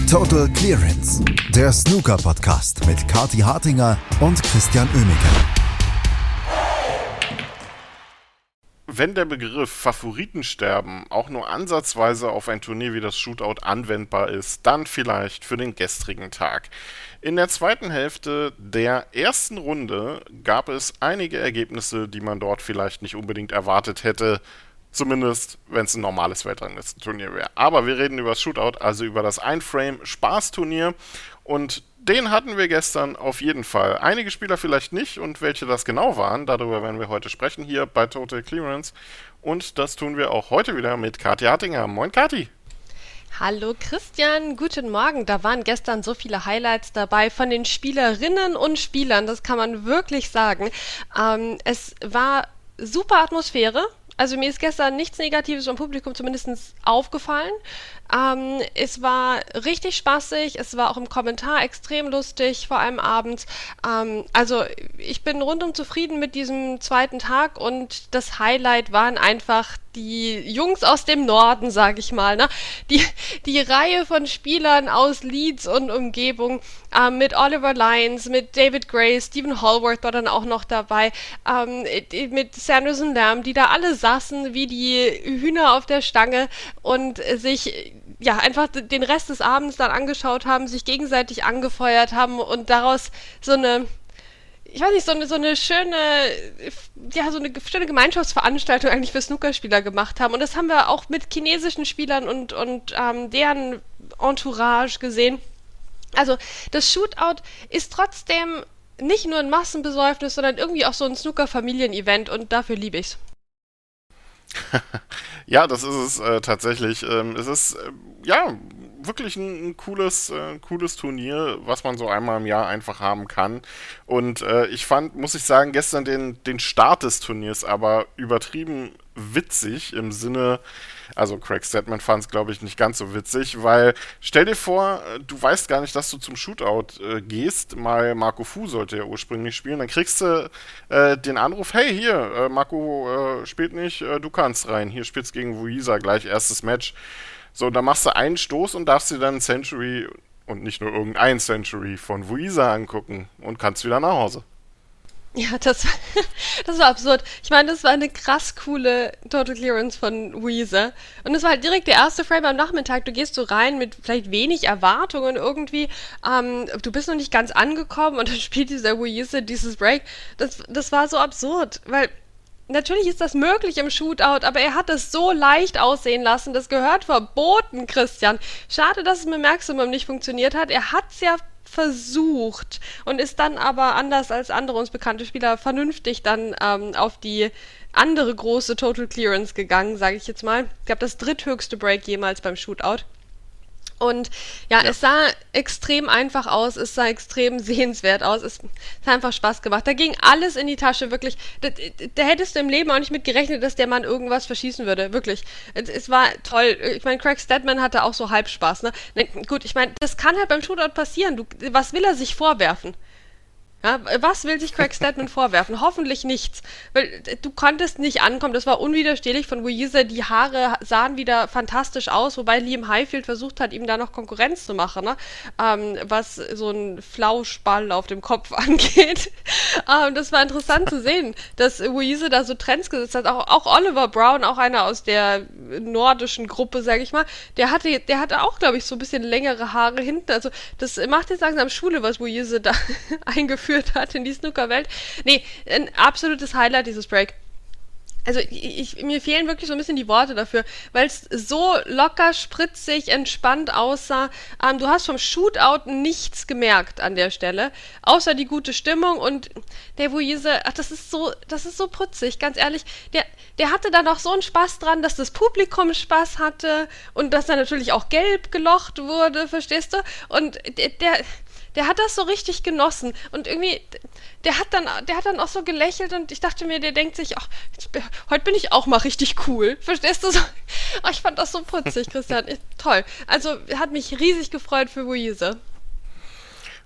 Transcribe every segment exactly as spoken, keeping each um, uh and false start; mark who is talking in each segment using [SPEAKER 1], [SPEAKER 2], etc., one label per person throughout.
[SPEAKER 1] Total Clearance, der Snooker-Podcast mit Kathi Hartinger und Christian Oemeke.
[SPEAKER 2] Wenn der Begriff Favoritensterben auch nur ansatzweise auf ein Turnier wie das Shootout anwendbar ist, dann vielleicht für den gestrigen Tag. In der zweiten Hälfte der ersten Runde gab es einige Ergebnisse, die man dort vielleicht nicht unbedingt erwartet hätte, zumindest wenn es ein normales Weltranglistenturnier wäre. Aber wir reden über das Shootout, also über das Ein-Frame-Spaßturnier, und den hatten wir gestern auf jeden Fall. Einige Spieler vielleicht nicht, und welche das genau waren, darüber werden wir heute sprechen hier bei Total Clearance. Und das tun wir auch heute wieder mit Kathi Hartinger. Moin Kathi!
[SPEAKER 3] Hallo Christian, guten Morgen. Da waren gestern so viele Highlights dabei von den Spielerinnen und Spielern, das kann man wirklich sagen. Ähm, es war super Atmosphäre. Also mir ist gestern nichts Negatives vom Publikum zumindest aufgefallen. Ähm, es war richtig spaßig, es war auch im Kommentar extrem lustig, vor allem abends. Ähm, also ich bin rundum zufrieden mit diesem zweiten Tag, und das Highlight waren einfach die Jungs aus dem Norden, sag ich mal, ne? Die, die Reihe von Spielern aus Leeds und Umgebung, ähm, mit Oliver Lyons, mit David Gray, Stephen Hallworth war dann auch noch dabei, ähm, mit Sanderson Lamb, die da alle saßen wie die Hühner auf der Stange und sich ja einfach den Rest des Abends dann angeschaut haben, sich gegenseitig angefeuert haben und daraus so eine ich weiß nicht, so eine, so eine schöne, ja, so eine schöne Gemeinschaftsveranstaltung eigentlich für Snookerspieler gemacht haben. Und das haben wir auch mit chinesischen Spielern und, und ähm, deren Entourage gesehen. Also das Shootout ist trotzdem nicht nur ein Massenbesäufnis, sondern irgendwie auch so ein Snooker-Familien-Event, und dafür liebe ich's.
[SPEAKER 2] Ja, das ist es äh, tatsächlich. Ähm, es ist, äh, ja, wirklich ein, ein cooles, äh, cooles Turnier, was man so einmal im Jahr einfach haben kann. Und äh, ich fand, muss ich sagen, gestern den, den Start des Turniers aber übertrieben witzig im Sinne, also Craig Stedman fand es, glaube ich, nicht ganz so witzig, weil stell dir vor, du weißt gar nicht, dass du zum Shootout äh, gehst, mal Marco Fu sollte ja ursprünglich spielen, dann kriegst du äh, den Anruf, hey, hier, äh, Marco äh, spielt nicht, äh, du kannst rein, hier spielst gegen Wuisa, gleich erstes Match. So, dann machst du einen Stoß und darfst dir dann ein Century, und nicht nur irgendein Century, von Wuisa angucken und kannst wieder nach Hause.
[SPEAKER 3] Ja, das, das war absurd. Ich meine, das war eine krass coole Total Clearance von Wuisa. Und es war halt direkt der erste Frame am Nachmittag. Du gehst so rein mit vielleicht wenig Erwartungen irgendwie. Ähm, du bist noch nicht ganz angekommen, und dann spielt dieser Wuisa dieses Break. Das, das war so absurd, weil natürlich ist das möglich im Shootout, aber er hat es so leicht aussehen lassen. Das gehört verboten, Christian. Schade, dass es mit Maximum nicht funktioniert hat. Er hat es ja versucht und ist dann aber, anders als andere uns bekannte Spieler, vernünftig dann ähm, auf die andere große Total Clearance gegangen, sage ich jetzt mal. Ich glaube, das dritthöchste Break jemals beim Shootout. Und ja, ja, es sah extrem einfach aus, es sah extrem sehenswert aus, es, es hat einfach Spaß gemacht. Da ging alles in die Tasche, wirklich. Da, da hättest du im Leben auch nicht mit gerechnet, dass der Mann irgendwas verschießen würde, wirklich. Es, es war toll. Ich meine, Craig Stedman hatte auch so halb Spaß, ne? Ne, gut, ich meine, das kann halt beim Shootout passieren. Du, was will er sich vorwerfen? Ja, was will sich Craig Stedman vorwerfen? Hoffentlich nichts. Weil du konntest nicht ankommen, das war unwiderstehlich von Wuisa, die Haare sahen wieder fantastisch aus, wobei Liam Highfield versucht hat, ihm da noch Konkurrenz zu machen, ne? Ähm, was so ein Flauschball auf dem Kopf angeht. ähm, das war interessant zu sehen, dass Wuisa da so Trends gesetzt hat. Auch, auch Oliver Brown, auch einer aus der nordischen Gruppe, sag ich mal, der hatte, der hatte auch, glaube ich, so ein bisschen längere Haare hinten. Also das macht jetzt langsam Schule, was Wuisa da eingeführt hat in die Snooker-Welt. Nee, ein absolutes Highlight, dieses Break. Also ich, ich, mir fehlen wirklich so ein bisschen die Worte dafür, weil es so locker, spritzig, entspannt aussah. Ähm, du hast vom Shootout nichts gemerkt an der Stelle, außer die gute Stimmung, und der Wuisa, ach, das ist so, das ist so putzig, ganz ehrlich. Der, der hatte da noch so einen Spaß dran, dass das Publikum Spaß hatte und dass er natürlich auch gelb gelocht wurde, verstehst du? Und der, der Der hat das so richtig genossen, und irgendwie, der hat dann, der hat dann auch so gelächelt, und ich dachte mir, der denkt sich, ach, jetzt, heute bin ich auch mal richtig cool, verstehst du so? Ach, ich fand das so putzig, Christian, ich, toll. Also, hat mich riesig gefreut für Wuisa.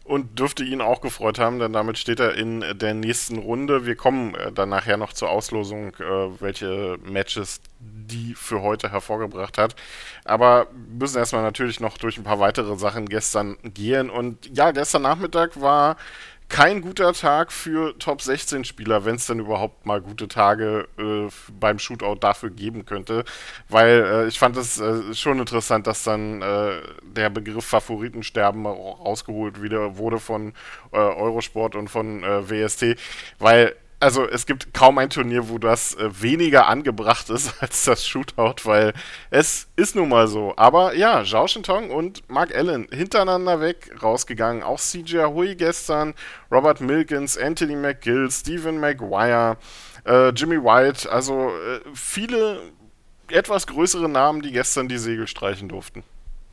[SPEAKER 2] Und dürfte ihn auch gefreut haben, denn damit steht er in der nächsten Runde. Wir kommen äh, dann nachher noch zur Auslosung, äh, welche Matches die für heute hervorgebracht hat. Aber müssen erstmal natürlich noch durch ein paar weitere Sachen gestern gehen. Und ja, gestern Nachmittag war kein guter Tag für Top sechzehn Spieler, wenn es denn überhaupt mal gute Tage äh, beim Shootout dafür geben könnte. Weil äh, ich fand es äh, schon interessant, dass dann äh, der Begriff Favoritensterben rausgeholt wieder wurde von äh, Eurosport und von äh, W S T. Weil also es gibt kaum ein Turnier, wo das äh, weniger angebracht ist als das Shootout, weil es ist nun mal so. Aber ja, Zhao Shintong und Mark Allen hintereinander weg rausgegangen. Auch C J Hui gestern, Robert Milkins, Anthony McGill, Stephen Maguire, äh, Jimmy White. Also äh, viele etwas größere Namen, die gestern die Segel streichen durften.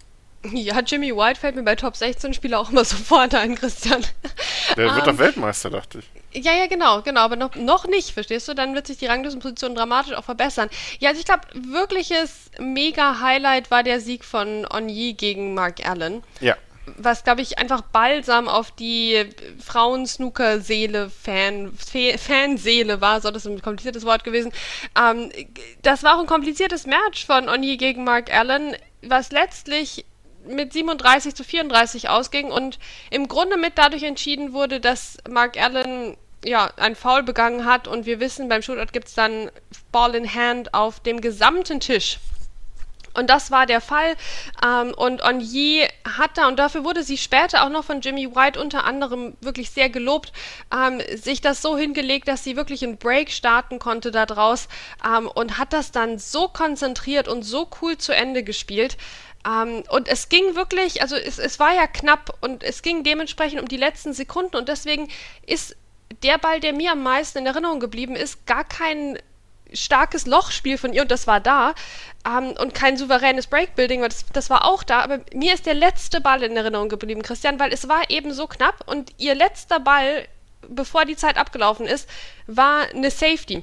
[SPEAKER 3] Ja, Jimmy White fällt mir bei Top sechzehn Spieler auch immer sofort ein, Christian.
[SPEAKER 2] Der wird
[SPEAKER 3] um,
[SPEAKER 2] doch Weltmeister, dachte ich.
[SPEAKER 3] Ja, ja, genau, genau, aber noch, noch nicht, verstehst du? Dann wird sich die Ranglistenposition dramatisch auch verbessern. Ja, also ich glaube, wirkliches Mega-Highlight war der Sieg von Onyi gegen Mark Allen.
[SPEAKER 2] Ja.
[SPEAKER 3] Was, glaube ich, einfach balsam auf die Frauen-Snooker-Seele, Fan, Fanseele war, so das ist ein kompliziertes Wort gewesen. Ähm, das war auch ein kompliziertes Match von Onyi gegen Mark Allen, was letztlich mit siebenunddreißig zu vierunddreißig ausging und im Grunde mit dadurch entschieden wurde, dass Mark Allen ja ein Foul begangen hat und wir wissen, beim Shootout gibt es dann Ball in Hand auf dem gesamten Tisch. Und das war der Fall. Ähm, und Onyi hat da, und dafür wurde sie später auch noch von Jimmy White unter anderem wirklich sehr gelobt, ähm, sich das so hingelegt, dass sie wirklich einen Break starten konnte da draus ähm, und hat das dann so konzentriert und so cool zu Ende gespielt. Um, und es ging wirklich, also es, es war ja knapp und es ging dementsprechend um die letzten Sekunden und deswegen ist der Ball, der mir am meisten in Erinnerung geblieben ist, gar kein starkes Lochspiel von ihr und das war da um, und kein souveränes Breakbuilding, das, das war auch da, aber mir ist der letzte Ball in Erinnerung geblieben, Christian, weil es war eben so knapp und ihr letzter Ball, bevor die Zeit abgelaufen ist, war eine Safety.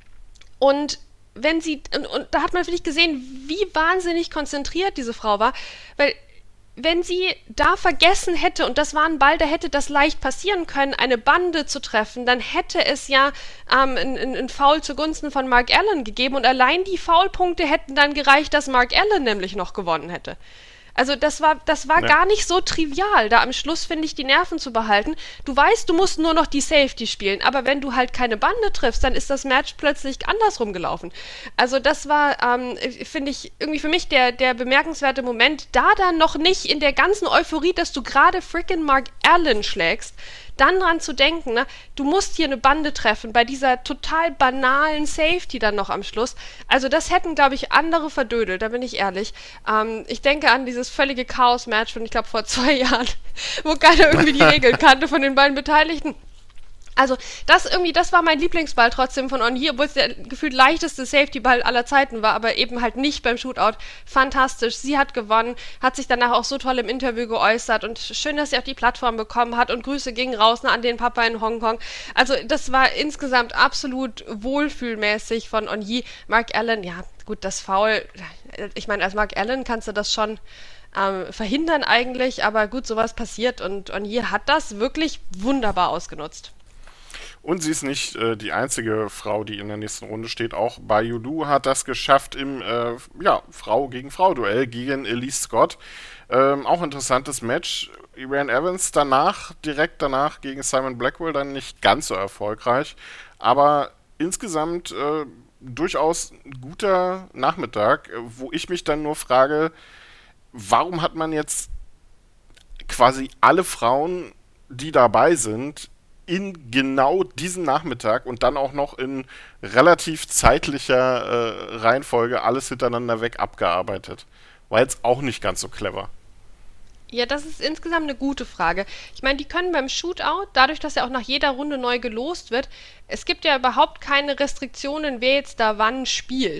[SPEAKER 3] Und wenn sie, und, und da hat man wirklich gesehen, wie wahnsinnig konzentriert diese Frau war, weil wenn sie da vergessen hätte, und das war ein Ball, da hätte das leicht passieren können, eine Bande zu treffen, dann hätte es ja ähm, ein, ein Foul zugunsten von Mark Allen gegeben und allein die Foulpunkte hätten dann gereicht, dass Mark Allen nämlich noch gewonnen hätte. Also das war, das war ja gar nicht so trivial, da am Schluss, finde ich, die Nerven zu behalten. Du weißt, du musst nur noch die Safety spielen, aber wenn du halt keine Bande triffst, dann ist das Match plötzlich andersrum gelaufen. Also das war, ähm, finde ich, irgendwie für mich der, der bemerkenswerte Moment, da dann noch nicht in der ganzen Euphorie, dass du gerade frickin' Mark Allen schlägst, dann dran zu denken, ne, du musst hier eine Bande treffen, bei dieser total banalen Safety dann noch am Schluss. Also das hätten, glaube ich, andere verdödelt, da bin ich ehrlich. Ähm, ich denke an dieses völlige Chaos-Match von, ich glaube, vor zwei Jahren, wo keiner irgendwie die Regeln kannte von den beiden Beteiligten. Also das irgendwie, das war mein Lieblingsball trotzdem von Onyi, obwohl es der gefühlt leichteste Safety-Ball aller Zeiten war, aber eben halt nicht beim Shootout. Fantastisch, sie hat gewonnen, hat sich danach auch so toll im Interview geäußert und schön, dass sie auch die Plattform bekommen hat und Grüße gingen raus ne, an den Papa in Hongkong. Also das war insgesamt absolut wohlfühlmäßig von Onyi. Mark Allen, ja gut, das Foul, ich meine, als Mark Allen kannst du das schon ähm, verhindern eigentlich, aber gut, sowas passiert und Onyi hat das wirklich wunderbar ausgenutzt.
[SPEAKER 2] Und sie ist nicht äh, die einzige Frau, die in der nächsten Runde steht. Auch Bayu Du hat das geschafft im äh, ja, Frau gegen Frau-Duell gegen Elise Scott. Ähm, auch interessantes Match. Iran Evans danach, direkt danach gegen Simon Blackwell, dann nicht ganz so erfolgreich. Aber insgesamt äh, durchaus ein guter Nachmittag, wo ich mich dann nur frage, warum hat man jetzt quasi alle Frauen, die dabei sind, in genau diesen Nachmittag und dann auch noch in relativ zeitlicher äh, Reihenfolge alles hintereinander weg abgearbeitet. War jetzt auch nicht ganz so clever.
[SPEAKER 3] Ja, das ist insgesamt eine gute Frage. Ich meine, die können beim Shootout, dadurch, dass ja auch nach jeder Runde neu gelost wird, es gibt ja überhaupt keine Restriktionen, wer jetzt da wann spielt.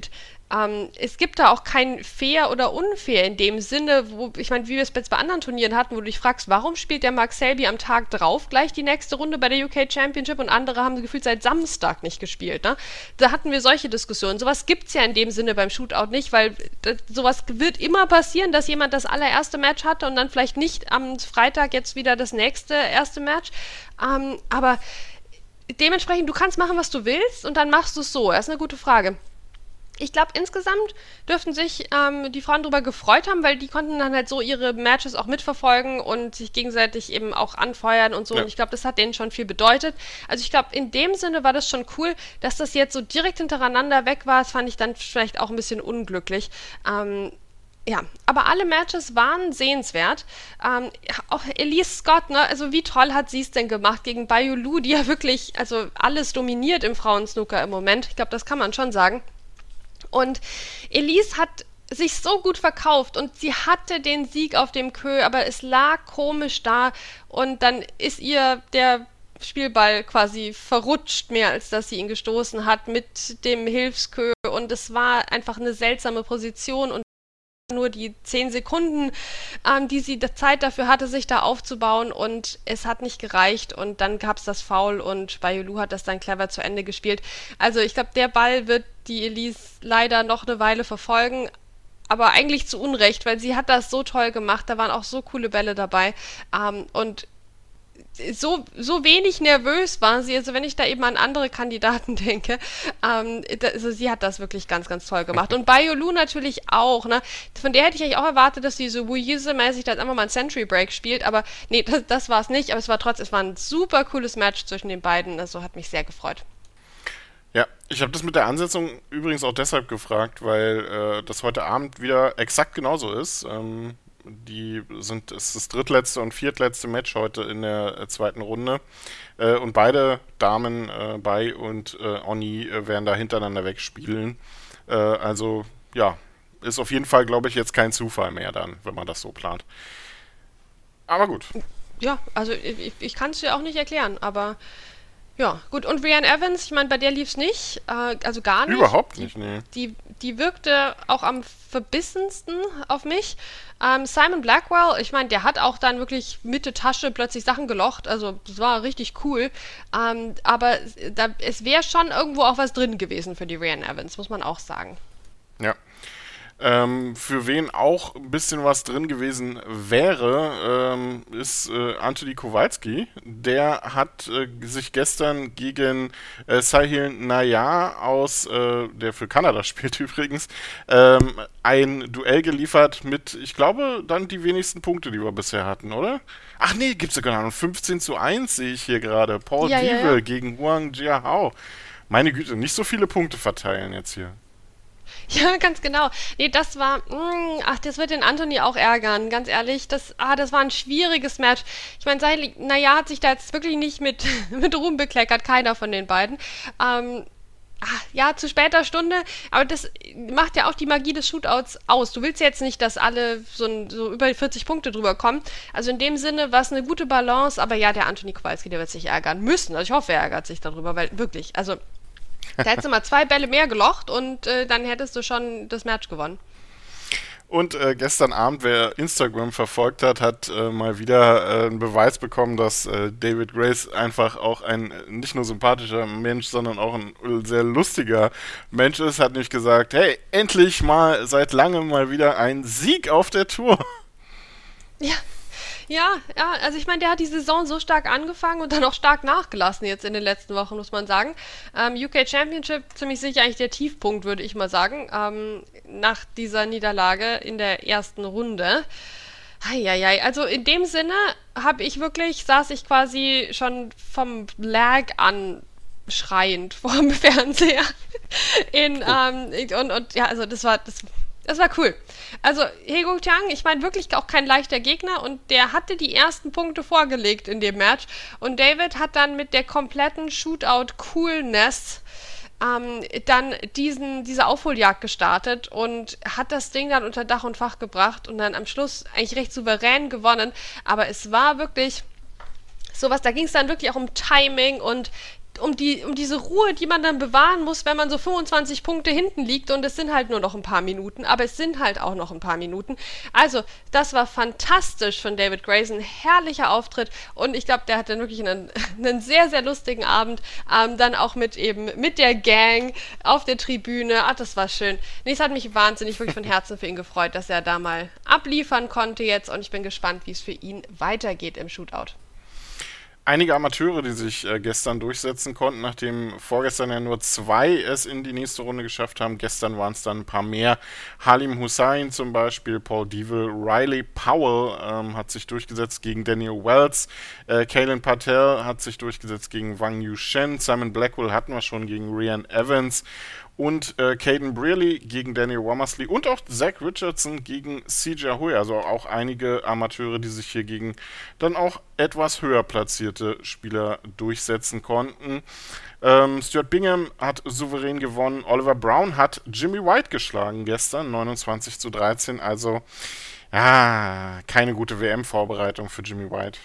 [SPEAKER 3] Ähm, es gibt da auch kein fair oder unfair in dem Sinne, wo, ich meine, wie wir es jetzt bei anderen Turnieren hatten, wo du dich fragst, warum spielt der Mark Selby am Tag drauf gleich die nächste Runde bei der U K Championship und andere haben gefühlt seit Samstag nicht gespielt, ne? Da hatten wir solche Diskussionen. Sowas gibt's ja in dem Sinne beim Shootout nicht, weil das, sowas wird immer passieren, dass jemand das allererste Match hatte und dann vielleicht nicht am Freitag jetzt wieder das nächste erste Match. Ähm, aber dementsprechend, du kannst machen, was du willst und dann machst du es so. Das ist eine gute Frage. Ich glaube, insgesamt dürften sich ähm, die Frauen darüber gefreut haben, weil die konnten dann halt so ihre Matches auch mitverfolgen und sich gegenseitig eben auch anfeuern und so. Ja. Und ich glaube, das hat denen schon viel bedeutet. Also ich glaube, in dem Sinne war das schon cool, dass das jetzt so direkt hintereinander weg war. Das fand ich dann vielleicht auch ein bisschen unglücklich. Ähm, Ja, aber alle Matches waren sehenswert. Ähm, auch Elise Scott, ne, also wie toll hat sie es denn gemacht gegen Bayu Lu, die ja wirklich, also alles dominiert im Frauensnooker im Moment. Ich glaube, das kann man schon sagen. Und Elise hat sich so gut verkauft und sie hatte den Sieg auf dem Queue, aber es lag komisch da und dann ist ihr der Spielball quasi verrutscht, mehr als dass sie ihn gestoßen hat mit dem Hilfsqueue und es war einfach eine seltsame Position und nur die zehn Sekunden, ähm, die sie Zeit dafür hatte, sich da aufzubauen und es hat nicht gereicht und dann gab es das Foul und Bayu Lu hat das dann clever zu Ende gespielt. Also ich glaube, der Ball wird die Elise leider noch eine Weile verfolgen, aber eigentlich zu Unrecht, weil sie hat das so toll gemacht, da waren auch so coole Bälle dabei ähm, und so, so wenig nervös war sie, also wenn ich da eben an andere Kandidaten denke, ähm, da, also sie hat das wirklich ganz, ganz toll gemacht. Und Bayu Lu natürlich auch, ne? Von der hätte ich eigentlich auch erwartet, dass sie so Wuyize-mäßig da jetzt einfach mal einen Century Break spielt, aber nee, das, das war es nicht, aber es war trotzdem, es war ein super cooles Match zwischen den beiden, also hat mich sehr gefreut.
[SPEAKER 2] Ja, ich habe das mit der Ansetzung übrigens auch deshalb gefragt, weil äh, das heute Abend wieder exakt genauso ist. Ähm, Die sind, es ist das drittletzte und viertletzte Match heute in der äh, zweiten Runde. Äh, und beide Damen, äh, Bai und äh, Oni, äh, werden da hintereinander wegspielen. Äh, also, ja, ist auf jeden Fall, glaube ich, jetzt kein Zufall mehr dann, wenn man das so plant. Aber gut.
[SPEAKER 3] Ja, also ich, ich kann es dir auch nicht erklären, aber ja, gut. Und Rhian Evans, ich meine, bei der lief es nicht, äh, also gar nicht.
[SPEAKER 2] Überhaupt nicht, nee.
[SPEAKER 3] Die, die, die wirkte auch am verbissensten auf mich. Ähm, Simon Blackwell, ich meine, der hat auch dann wirklich Mitte Tasche plötzlich Sachen gelocht, also das war richtig cool. Ähm, aber da, es wäre schon irgendwo auch was drin gewesen für die Rhian Evans, muss man auch sagen.
[SPEAKER 2] Ja. Ähm, für wen auch ein bisschen was drin gewesen wäre, ähm, ist äh, Anthony Kowalski. Der hat äh, sich gestern gegen äh, Sahil Nayar aus, äh, der für Kanada spielt übrigens, ähm, ein Duell geliefert mit, ich glaube, dann die wenigsten Punkte, die wir bisher hatten, oder? Ach nee, gibt's ja keine Ahnung, fünfzehn zu eins sehe ich hier gerade. Paul
[SPEAKER 3] ja,
[SPEAKER 2] Dieve
[SPEAKER 3] ja, ja.
[SPEAKER 2] gegen Huang Jiahao. Meine Güte, nicht so viele Punkte verteilen jetzt hier.
[SPEAKER 3] Ja, ganz genau. Nee, das war, mh, ach, das wird den Anthony auch ärgern, ganz ehrlich. Das, ah, das war ein schwieriges Match. Ich meine, Sahil, naja, hat sich da jetzt wirklich nicht mit, mit Ruhm bekleckert, keiner von den beiden. Ähm, ach, ja, zu später Stunde, aber das macht ja auch die Magie des Shootouts aus. Du willst jetzt nicht, dass alle so, ein, so über vierzig Punkte drüber kommen. Also in dem Sinne war es eine gute Balance, aber ja, der Anthony Kowalski, der wird sich ärgern müssen. Also ich hoffe, er ärgert sich darüber, weil wirklich, also da hättest du mal zwei Bälle mehr gelocht und äh, dann hättest du schon das Match gewonnen.
[SPEAKER 2] Und äh, gestern Abend, wer Instagram verfolgt hat, hat äh, mal wieder äh, einen Beweis bekommen, dass äh, David Grace einfach auch ein äh, nicht nur sympathischer Mensch, sondern auch ein sehr lustiger Mensch ist. Hat nämlich gesagt, hey, endlich mal seit langem mal wieder ein Sieg auf der Tour.
[SPEAKER 3] Ja. Ja, ja, also ich meine, der hat die Saison so stark angefangen und dann auch stark nachgelassen jetzt in den letzten Wochen, muss man sagen. Ähm, U K Championship, ziemlich sicher eigentlich der Tiefpunkt, würde ich mal sagen, ähm, nach dieser Niederlage in der ersten Runde. Eieiei, also in dem Sinne habe ich wirklich, saß ich quasi schon vom Lag an schreiend vor dem Fernseher. In, ähm, und, und ja, also das war, das Das war cool. Also He Guotiang, ich meine wirklich auch kein leichter Gegner und der hatte die ersten Punkte vorgelegt in dem Match und David hat dann mit der kompletten Shootout-Coolness ähm, dann diesen, diese Aufholjagd gestartet und hat das Ding dann unter Dach und Fach gebracht und dann am Schluss eigentlich recht souverän gewonnen, aber es war wirklich sowas, da ging es dann wirklich auch um Timing und um die, um diese Ruhe, die man dann bewahren muss, wenn man so fünfundzwanzig Punkte hinten liegt und es sind halt nur noch ein paar Minuten, aber es sind halt auch noch ein paar Minuten. Also, das war fantastisch von David Grayson, herrlicher Auftritt und ich glaube, der hat dann wirklich einen, einen sehr, sehr lustigen Abend, ähm, dann auch mit eben, mit der Gang auf der Tribüne. Ach, das war schön. Nee, es hat mich wahnsinnig wirklich von Herzen für ihn gefreut, dass er da mal abliefern konnte jetzt und ich bin gespannt, wie es für ihn weitergeht im Shootout.
[SPEAKER 2] Einige Amateure, die sich äh, gestern durchsetzen konnten, nachdem vorgestern ja nur zwei es in die nächste Runde geschafft haben. Gestern waren es dann ein paar mehr. Halim Hussain zum Beispiel, Paul Deville, Riley Powell ähm, hat sich durchgesetzt gegen Daniel Wells. Äh, Kaylin Patel hat sich durchgesetzt gegen Wang Yushen. Simon Blackwell hatten wir schon gegen Rhian Evans. Und äh, Caden Brearley gegen Daniel Womersley und auch Zach Richardson gegen C J Hui. Also auch einige Amateure, die sich hier gegen dann auch etwas höher platzierte Spieler durchsetzen konnten. Ähm, Stuart Bingham hat souverän gewonnen. Oliver Brown hat Jimmy White geschlagen gestern, neunundzwanzig zu dreizehn. Also ja, keine gute W M-Vorbereitung für Jimmy White.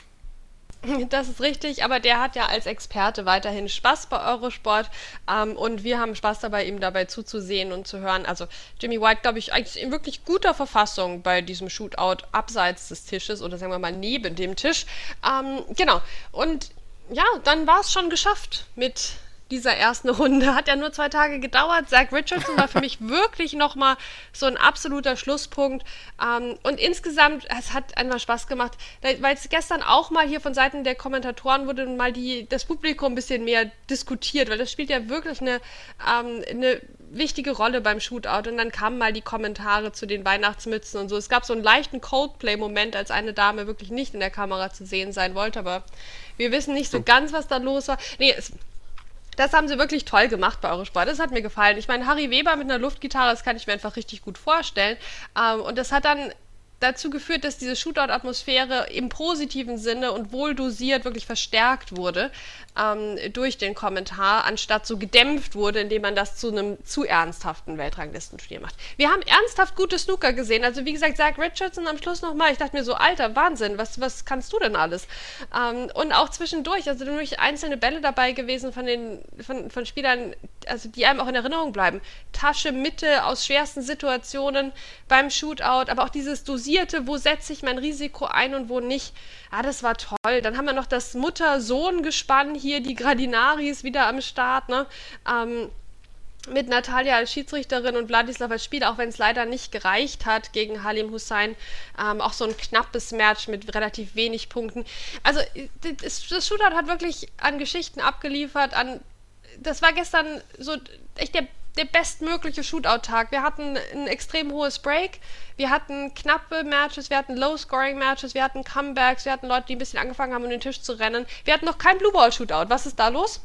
[SPEAKER 3] Das ist richtig, aber der hat ja als Experte weiterhin Spaß bei Eurosport ähm, und wir haben Spaß dabei, ihm dabei zuzusehen und zu hören. Also Jimmy White, glaube ich, eigentlich in wirklich guter Verfassung bei diesem Shootout abseits des Tisches oder sagen wir mal neben dem Tisch. Ähm, genau, und ja, dann war es schon geschafft mit dieser ersten Runde. Hat ja nur zwei Tage gedauert. Zach Richardson war für mich wirklich nochmal so ein absoluter Schlusspunkt. Ähm, und insgesamt, es hat einfach Spaß gemacht, weil es gestern auch mal hier von Seiten der Kommentatoren wurde mal die, das Publikum ein bisschen mehr diskutiert, weil das spielt ja wirklich eine, ähm, eine wichtige Rolle beim Shootout. Und dann kamen mal die Kommentare zu den Weihnachtsmützen und so. Es gab so einen leichten Coldplay-Moment, als eine Dame wirklich nicht in der Kamera zu sehen sein wollte, aber wir wissen nicht so ganz, was da los war. Nee, es Das haben sie wirklich toll gemacht bei Eurosport. Das hat mir gefallen. Ich meine, Harry Weber mit einer Luftgitarre, das kann ich mir einfach richtig gut vorstellen. Ähm, und das hat dann dazu geführt, dass diese Shootout-Atmosphäre im positiven Sinne und wohl dosiert wirklich verstärkt wurde ähm, durch den Kommentar, anstatt so gedämpft wurde, indem man das zu einem zu ernsthaften Weltranglistenturnier macht. Wir haben ernsthaft gute Snooker gesehen. Also wie gesagt, Zach Richardson am Schluss nochmal. Ich dachte mir so, Alter, Wahnsinn, was, was kannst du denn alles? Ähm, und auch zwischendurch, also durch einzelne Bälle dabei gewesen von den von, von Spielern, also die einem auch in Erinnerung bleiben. Tasche, Mitte, aus schwersten Situationen beim Shootout, aber auch dieses Dosieren, wo setze ich mein Risiko ein und wo nicht. Ah, das war toll. Dann haben wir noch das Mutter-Sohn-Gespann hier, die Gradinaris wieder am Start, ne? Ähm, mit Natalia als Schiedsrichterin und Wladislav als Spieler, auch wenn es leider nicht gereicht hat gegen Halim Hussain. Ähm, auch so ein knappes Match mit relativ wenig Punkten. Also das, das Shootout hat wirklich an Geschichten abgeliefert, an das war gestern so echt der der bestmögliche Shootout-Tag. Wir hatten ein extrem hohes Break, wir hatten knappe Matches, wir hatten Low-Scoring-Matches, wir hatten Comebacks, wir hatten Leute, die ein bisschen angefangen haben, um den Tisch zu rennen. Wir hatten noch kein Blue-Ball-Shootout. Was ist da los?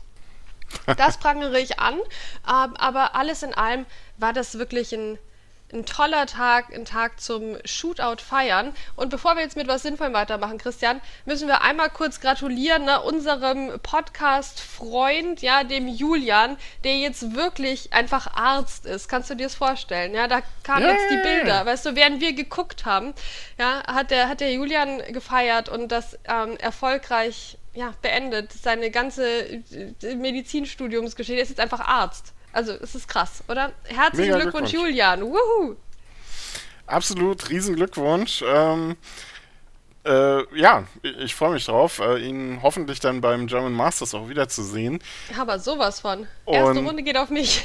[SPEAKER 3] Das prangere ich an. Aber alles in allem war das wirklich ein Ein toller Tag, ein Tag zum Shootout feiern. Und bevor wir jetzt mit was Sinnvollem weitermachen, Christian, müssen wir einmal kurz gratulieren, ne, unserem Podcast-Freund, ja, dem Julian, der jetzt wirklich einfach Arzt ist. Kannst du dir das vorstellen? Ja, da kamen
[SPEAKER 2] yeah.
[SPEAKER 3] jetzt die Bilder. Weißt du, während wir geguckt haben, ja, hat der, hat der Julian gefeiert und das ähm, erfolgreich ja, beendet. Seine ganze Medizinstudiumsgeschichte. Er ist jetzt einfach Arzt. Also, es ist krass, oder? Herzlichen
[SPEAKER 2] Mega
[SPEAKER 3] Glückwunsch,
[SPEAKER 2] Glückwunsch,
[SPEAKER 3] Julian. Wuhu!
[SPEAKER 2] Absolut, riesen Glückwunsch. Ähm, äh, ja, ich freue mich drauf, äh, ihn hoffentlich dann beim German Masters auch wiederzusehen.
[SPEAKER 3] Aber sowas von. Erste Runde geht auf mich.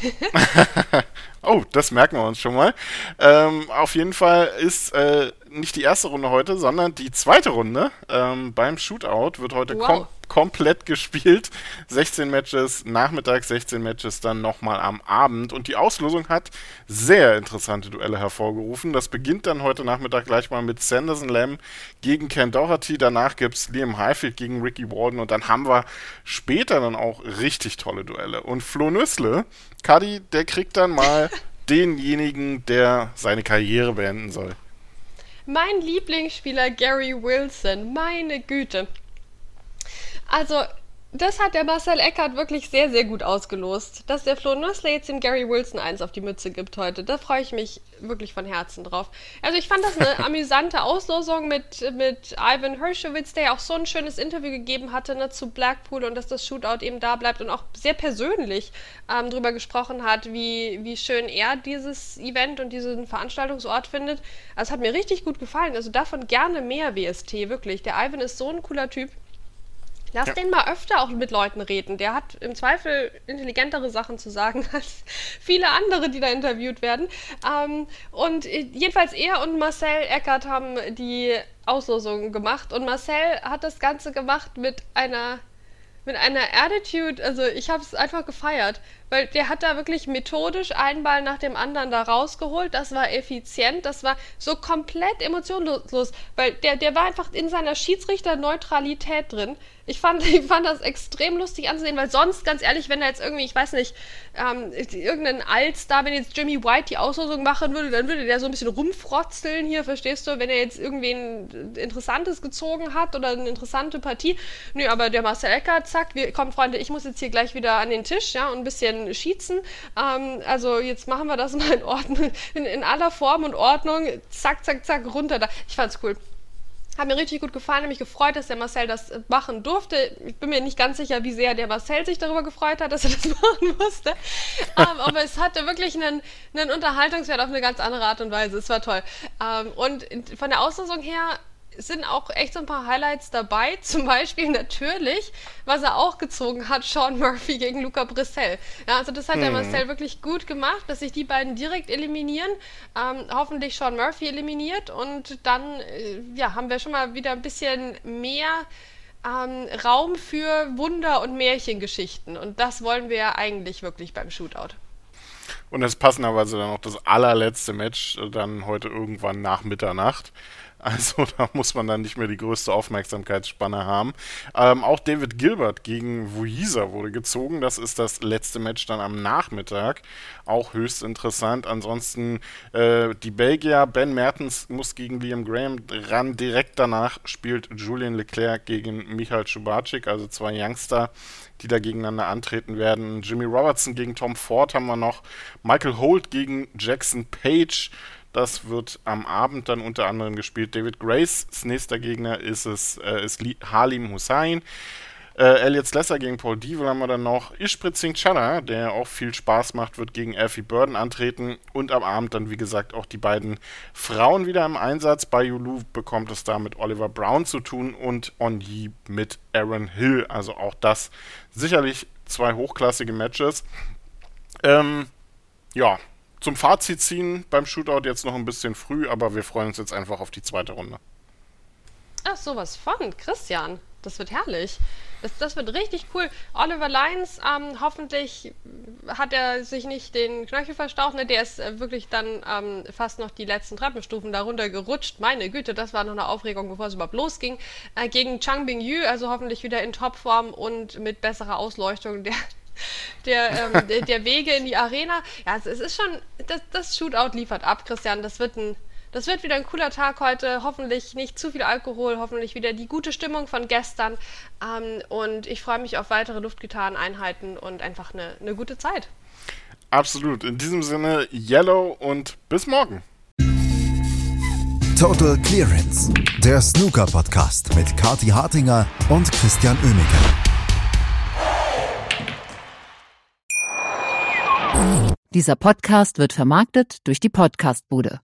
[SPEAKER 2] Oh, das merken wir uns schon mal. Ähm, auf jeden Fall ist äh, nicht die erste Runde heute, sondern die zweite Runde ähm, beim Shootout wird heute
[SPEAKER 3] wow.
[SPEAKER 2] kom- komplett gespielt. sechzehn Matches, nachmittags sechzehn Matches, dann nochmal am Abend. Und die Auslosung hat sehr interessante Duelle hervorgerufen. Das beginnt dann heute Nachmittag gleich mal mit Sanderson Lam gegen Ken Doherty. Danach gibt es Liam Highfield gegen Ricky Walden. Und dann haben wir später dann auch richtig tolle Duelle. Und Flo Nüssle, Kadi, der kriegt dann mal denjenigen, der seine Karriere beenden soll.
[SPEAKER 3] Mein Lieblingsspieler Gary Wilson, meine Güte. Also, Das hat der Marcel Eckert wirklich sehr, sehr gut ausgelost. Dass der Flo Nussler jetzt dem Gary Wilson eins auf die Mütze gibt heute, da freue ich mich wirklich von Herzen drauf. Also ich fand das eine amüsante Auslosung mit, mit Ivan Hershowitz, der ja auch so ein schönes Interview gegeben hatte, ne, zu Blackpool und dass das Shootout eben da bleibt und auch sehr persönlich ähm, drüber gesprochen hat, wie, wie schön er dieses Event und diesen Veranstaltungsort findet. Also es hat mir richtig gut gefallen. Also davon gerne mehr W S T, wirklich. Der Ivan ist so ein cooler Typ. Lass ja. den mal öfter auch mit Leuten reden. Der hat im Zweifel intelligentere Sachen zu sagen als viele andere, die da interviewt werden. Ähm, und jedenfalls er und Marcel Eckert haben die Auslosung gemacht. Und Marcel hat das Ganze gemacht mit einer, mit einer Attitude. Also ich habe es einfach gefeiert. Weil der hat da wirklich methodisch einen Ball nach dem anderen da rausgeholt. Das war effizient, das war so komplett emotionslos. Weil der, der war einfach in seiner Schiedsrichterneutralität drin. Ich fand, ich fand das extrem lustig anzusehen, weil sonst, ganz ehrlich, wenn da jetzt irgendwie, ich weiß nicht, ähm, irgendein Allstar, wenn jetzt Jimmy White die Auslosung machen würde, dann würde der so ein bisschen rumfrotzeln hier, verstehst du, wenn er jetzt irgendwen Interessantes gezogen hat oder eine interessante Partie. Nö, aber der Marcel Eckert, zack, wir, komm Freunde, ich muss jetzt hier gleich wieder an den Tisch, ja, und ein bisschen schießen. Ähm, also jetzt machen wir das mal in Ordnung, in, in aller Form und Ordnung. Zack, zack, zack, runter da. Ich fand's cool. Hat mir richtig gut gefallen, habe mich gefreut, dass der Marcel das machen durfte. Ich bin mir nicht ganz sicher, wie sehr der Marcel sich darüber gefreut hat, dass er das machen musste. ähm, aber es hatte wirklich einen, einen Unterhaltungswert auf eine ganz andere Art und Weise. Es war toll. Ähm, und von der Auslosung her sind auch echt so ein paar Highlights dabei. Zum Beispiel natürlich, was er auch gezogen hat, Sean Murphy gegen Luca Brissell. Ja, also das hat mhm. der Marcel wirklich gut gemacht, dass sich die beiden direkt eliminieren. Ähm, hoffentlich Sean Murphy eliminiert und dann äh, ja, haben wir schon mal wieder ein bisschen mehr ähm, Raum für Wunder- und Märchengeschichten. Und das wollen wir ja eigentlich wirklich beim Shootout.
[SPEAKER 2] Und es passenderweise dann auch das allerletzte Match dann heute irgendwann nach Mitternacht. Also da muss man dann nicht mehr die größte Aufmerksamkeitsspanne haben. Ähm, auch David Gilbert gegen Wieser wurde gezogen. Das ist das letzte Match dann am Nachmittag. Auch höchst interessant. Ansonsten äh, die Belgier, Ben Mertens muss gegen Liam Graham ran. Direkt danach spielt Julien Leclerc gegen Michal Subasic, also zwei Youngster, die da gegeneinander antreten werden. Jimmy Robertson gegen Tom Ford haben wir noch. Michael Holt gegen Jackson Page. Das wird am Abend dann unter anderem gespielt. David Grace, nächster Gegner ist es äh, ist Halim Hussain. Äh, Elliot Slesser gegen Paul Devil haben wir dann noch. Ishprit Singh Chadha, der auch viel Spaß macht, wird gegen Alfie Burden antreten. Und am Abend dann, wie gesagt, auch die beiden Frauen wieder im Einsatz. Bai Yulu bekommt es da mit Oliver Brown zu tun und On Yi mit Aaron Hill. Also auch das sicherlich zwei hochklassige Matches. Ähm, ja, zum Fazit ziehen beim Shootout jetzt noch ein bisschen früh, aber wir freuen uns jetzt einfach auf die zweite Runde.
[SPEAKER 3] Ach, sowas von, Christian. Das wird herrlich. Das, das wird richtig cool. Oliver Lyons, ähm, hoffentlich hat er sich nicht den Knöchel verstaucht. Ne? Der ist äh, wirklich dann ähm, fast noch die letzten Treppenstufen darunter gerutscht. Meine Güte, das war noch eine Aufregung, bevor es überhaupt losging. Äh, gegen Chang Bing-Yu, also hoffentlich wieder in Topform und mit besserer Ausleuchtung der Der, ähm, der, der Wege in die Arena. Ja, es ist schon, das, das Shootout liefert ab, Christian. Das wird, ein, das wird wieder ein cooler Tag heute. Hoffentlich nicht zu viel Alkohol, hoffentlich wieder die gute Stimmung von gestern. Ähm, und ich freue mich auf weitere Luftgitarreneinheiten und einfach eine, eine gute Zeit.
[SPEAKER 2] Absolut. In diesem Sinne, Yellow und bis morgen.
[SPEAKER 1] Total Clearance, der Snooker-Podcast mit Kathi Hartinger und Christian Oemeke.
[SPEAKER 4] Dieser Podcast wird vermarktet durch die Podcastbude.